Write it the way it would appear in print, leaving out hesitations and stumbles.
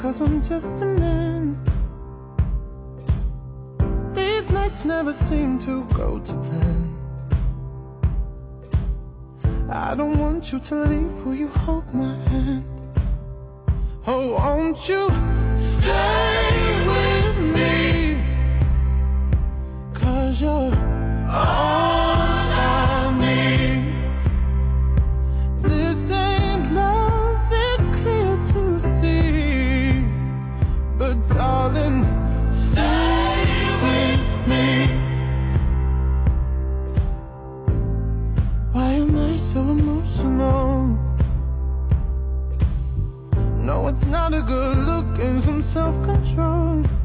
'cause I'm just a man. These nights never seem to go to plan. I don't want you to leave, will you hold my hand? Oh, won't you stay with me? 'Cause you're all I need. This ain't love, it's clear to see, but darling, stay with me. Why am I so emotional? No, it's not a good look and some self-control.